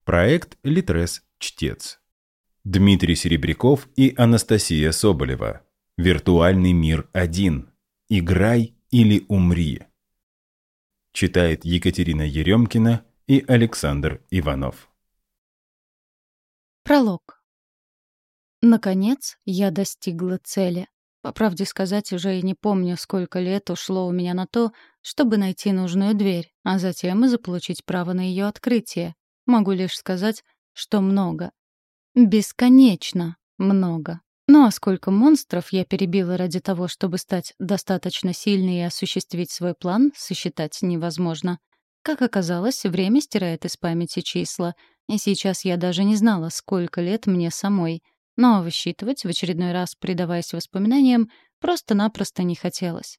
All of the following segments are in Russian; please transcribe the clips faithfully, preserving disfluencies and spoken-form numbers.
Проект «Литрес. Чтец». Дмитрий Серебряков и Анастасия Соболева. Виртуальный мир один. Играй или умри. Читает Екатерина Еремкина и Александр Иванов. Пролог. Наконец, я достигла цели. По правде сказать, уже и не помню, сколько лет ушло у меня на то, чтобы найти нужную дверь, а затем и заполучить право на ее открытие. Могу лишь сказать, что много. Бесконечно много. Ну а сколько монстров я перебила ради того, чтобы стать достаточно сильной и осуществить свой план, сосчитать невозможно. Как оказалось, время стирает из памяти числа, и сейчас я даже не знала, сколько лет мне самой. Но высчитывать, в очередной раз предаваясь воспоминаниям, просто-напросто не хотелось.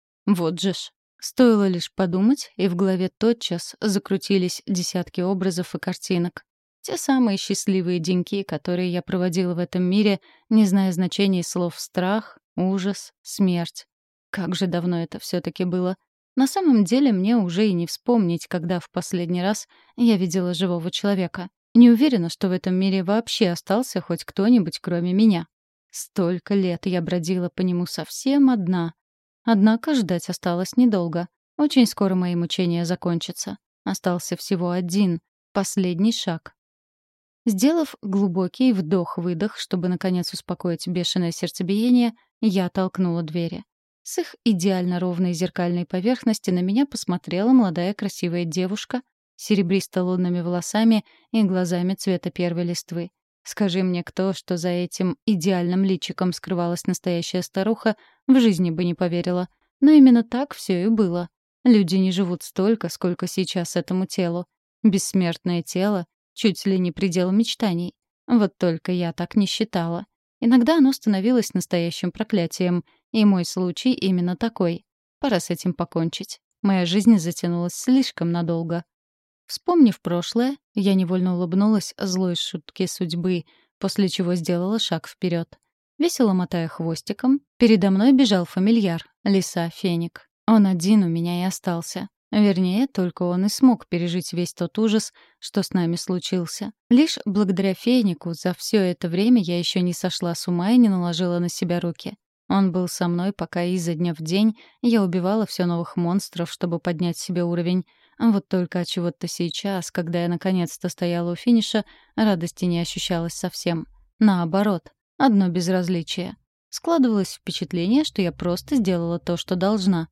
Вот же ж. Стоило лишь подумать, и в голове тотчас закрутились десятки образов и картинок. Те самые счастливые деньки, которые я проводила в этом мире, не зная значений слов «страх», «ужас», «смерть». Как же давно это все-таки было. На самом деле мне уже и не вспомнить, когда в последний раз я видела живого человека. Не уверена, что в этом мире вообще остался хоть кто-нибудь, кроме меня. Столько лет я бродила по нему совсем одна. Однако ждать осталось недолго. Очень скоро мои мучения закончатся. Остался всего один, последний шаг. Сделав глубокий вдох-выдох, чтобы, наконец, успокоить бешеное сердцебиение, я толкнула двери. С их идеально ровной зеркальной поверхности на меня посмотрела молодая красивая девушка с серебристо-лунными волосами и глазами цвета первой листвы. Скажи мне кто, что за этим идеальным личиком скрывалась настоящая старуха, в жизни бы не поверила. Но именно так все и было. Люди не живут столько, сколько сейчас этому телу. Бессмертное тело — чуть ли не предел мечтаний. Вот только я так не считала. Иногда оно становилось настоящим проклятием, и мой случай именно такой. Пора с этим покончить. Моя жизнь затянулась слишком надолго. Вспомнив прошлое, я невольно улыбнулась злой шутке судьбы, после чего сделала шаг вперед. Весело мотая хвостиком, передо мной бежал фамильяр, лиса Феник. Он один у меня и остался. Вернее, только он и смог пережить весь тот ужас, что с нами случился. Лишь благодаря Фенику за все это время я еще не сошла с ума и не наложила на себя руки. Он был со мной, пока изо дня в день я убивала все новых монстров, чтобы поднять себе уровень. Вот только отчего-то сейчас, когда я наконец-то стояла у финиша, радости не ощущалось совсем. Наоборот, одно безразличие. Складывалось впечатление, что я просто сделала то, что должна.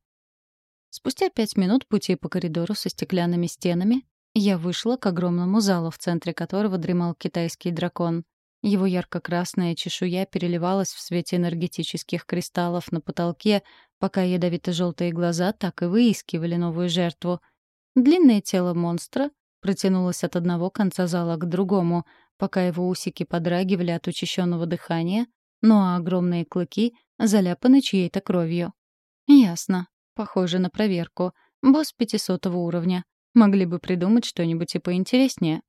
Спустя пять минут пути по коридору со стеклянными стенами я вышла к огромному залу, в центре которого дремал китайский дракон. Его ярко-красная чешуя переливалась в свете энергетических кристаллов на потолке, пока ядовито-желтые глаза так и выискивали новую жертву. Длинное тело монстра протянулось от одного конца зала к другому, пока его усики подрагивали от учащенного дыхания, ну а огромные клыки заляпаны чьей-то кровью. Ясно. Похоже на проверку. Босс пятисотого уровня. Могли бы придумать что-нибудь и поинтереснее.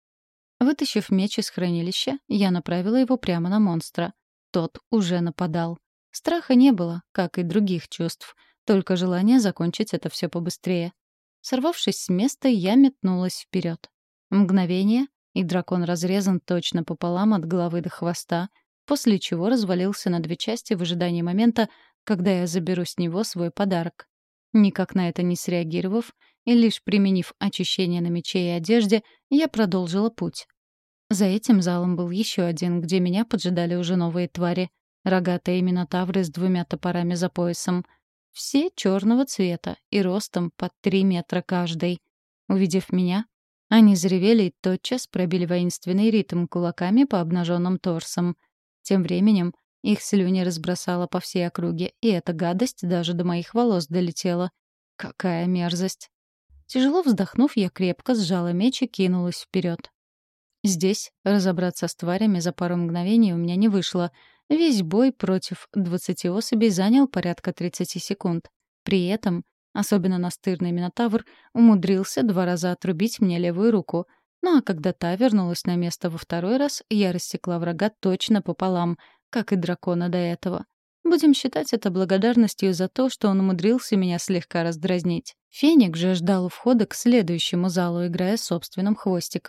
Вытащив меч из хранилища, я направила его прямо на монстра. Тот уже нападал. Страха не было, как и других чувств, только желание закончить это все побыстрее. Сорвавшись с места, я метнулась вперед. Мгновение, и дракон разрезан точно пополам от головы до хвоста, после чего развалился на две части в ожидании момента, когда я заберу с него свой подарок. Никак на это не среагировав и лишь применив очищение на мече и одежде, я продолжила путь. За этим залом был еще один, где меня поджидали уже новые твари. Рогатые минотавры с двумя топорами за поясом. Все черного цвета и ростом под три метра каждый. Увидев меня, они заревели и тотчас пробили воинственный ритм кулаками по обнаженным торсам. Тем временем их слюни разбросала по всей округе, и эта гадость даже до моих волос долетела. Какая мерзость! Тяжело вздохнув, я крепко сжала меч и кинулась вперед. Здесь разобраться с тварями за пару мгновений у меня не вышло. Весь бой против двадцати особей занял порядка тридцати секунд. При этом, особенно настырный минотавр, умудрился два раза отрубить мне левую руку. Ну а когда та вернулась на место во второй раз, я рассекла врага точно пополам, как и дракона до этого. Будем считать это благодарностью за то, что он умудрился меня слегка раздразнить. Феник же ждал у входа к следующему залу, играя собственным хвостиком.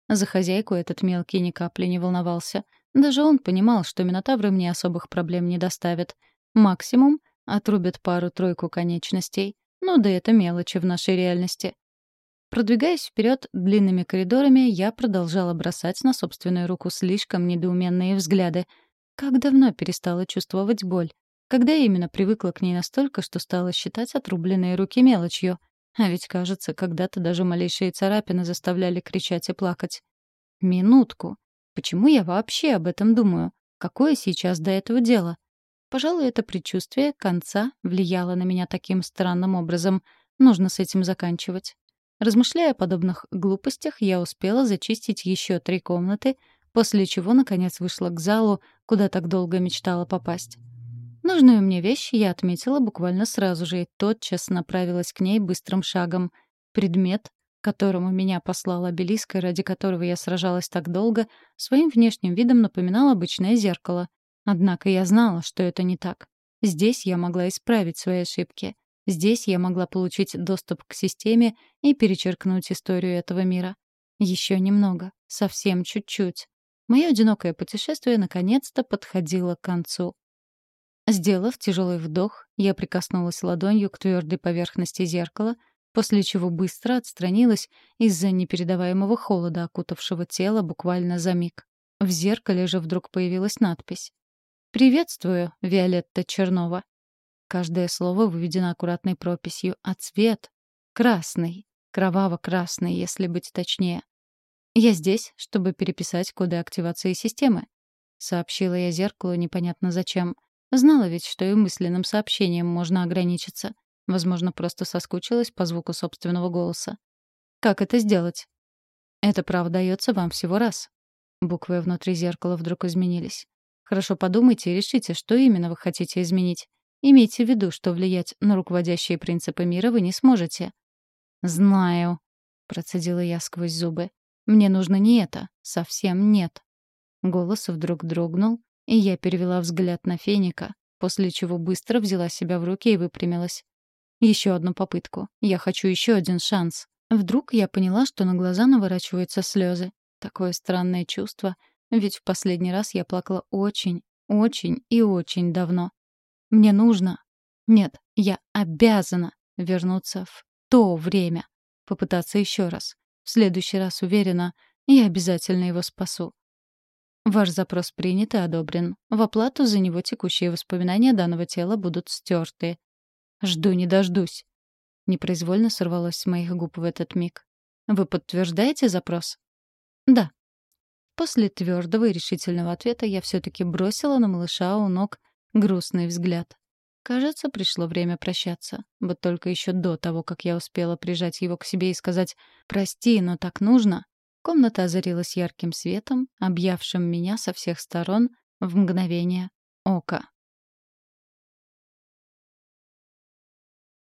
За хозяйку этот мелкий ни капли не волновался. Даже он понимал, что минотавры мне особых проблем не доставят. Максимум — отрубят пару-тройку конечностей. Ну да это мелочи в нашей реальности. Продвигаясь вперед длинными коридорами, я продолжала бросать на собственную руку слишком недоуменные взгляды. Как давно перестала чувствовать боль? Когда именно привыкла к ней настолько, что стала считать отрубленные руки мелочью? А ведь, кажется, когда-то даже малейшие царапины заставляли кричать и плакать. Минутку. Почему я вообще об этом думаю? Какое сейчас до этого дело? Пожалуй, это предчувствие конца влияло на меня таким странным образом. Нужно с этим заканчивать. Размышляя о подобных глупостях, я успела зачистить еще три комнаты, после чего, наконец, вышла к залу, куда так долго мечтала попасть. Нужную мне вещь я отметила буквально сразу же и тотчас направилась к ней быстрым шагом. Предмет, к которому меня послал обелиск и ради которого я сражалась так долго, своим внешним видом напоминал обычное зеркало. Однако я знала, что это не так. Здесь я могла исправить свои ошибки. Здесь я могла получить доступ к системе и перечеркнуть историю этого мира. Еще немного, совсем чуть-чуть. Мое одинокое путешествие наконец-то подходило к концу. Сделав тяжелый вдох, я прикоснулась ладонью к твердой поверхности зеркала, после чего быстро отстранилась из-за непередаваемого холода, окутавшего тело буквально за миг. В зеркале же вдруг появилась надпись: «Приветствую, Виолетта Чернова». Каждое слово выведено аккуратной прописью, а цвет — красный, кроваво-красный, если быть точнее. «Я здесь, чтобы переписать коды активации системы», — сообщила я зеркалу непонятно зачем. Знала ведь, что и мысленным сообщением можно ограничиться. Возможно, просто соскучилась по звуку собственного голоса. «Как это сделать?» «Это право дается вам всего раз». Буквы внутри зеркала вдруг изменились. «Хорошо подумайте и решите, что именно вы хотите изменить. Имейте в виду, что влиять на руководящие принципы мира вы не сможете». «Знаю», — процедила я сквозь зубы. «Мне нужно не это. Совсем нет». Голос вдруг дрогнул, и я перевела взгляд на Феника, после чего быстро взяла себя в руки и выпрямилась. Еще одну попытку. Я хочу еще один шанс. Вдруг я поняла, что на глаза наворачиваются слезы. Такое странное чувство, ведь в последний раз я плакала очень, очень и очень давно. Мне нужно... Нет, я обязана вернуться в то время. Попытаться еще раз. В следующий раз, уверена, я обязательно его спасу. Ваш запрос принят и одобрен. В оплату за него текущие воспоминания данного тела будут стерты. Жду не дождусь. Непроизвольно сорвалось с моих губ в этот миг. Вы подтверждаете запрос? Да. После твердого и решительного ответа я все-таки бросила на малыша у ног грустный взгляд. Кажется, пришло время прощаться. Вот только еще до того, как я успела прижать его к себе и сказать «прости, но так нужно», комната озарилась ярким светом, объявшим меня со всех сторон в мгновение ока.